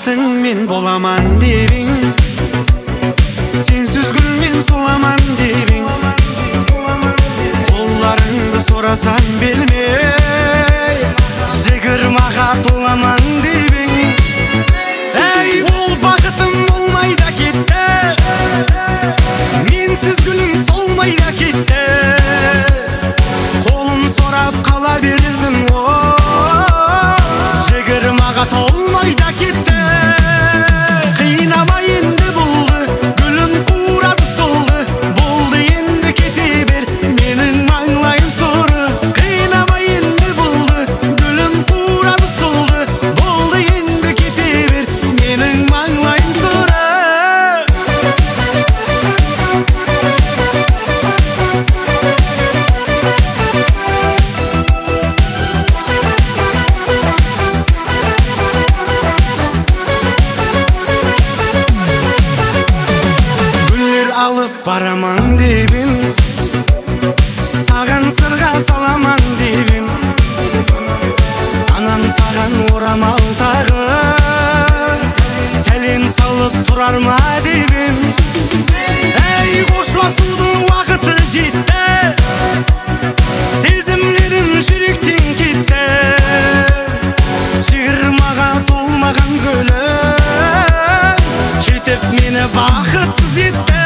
бақытың мен боламан дебің, сенсіз күн мен соламан дебің, қолдарыңды сорасам бермей жығырмаға толаман дебің. Әй, ол бақытым болмай да кетті, менсіз күнім солмай да кетті, қолын сорап қала бердім, жығырмаға толмай да кетті. Қинама енді болды, гүлім қурады солды, болды енді кете бер, менің маңлайым соры. Қинама енді болды, гүлім қурады солды, болды енді кете бер, менің маңлайым соры. Алып бараман дебім, саған сырға саламан дебім, анам саған орамал тағып сәлем салып тұрар ма дебім. Әй, қошласудың уақыты жетті, сезімлерім жүректен кетті, жығырмаға толмаған гүлім кетіп мені бақытсыз етті.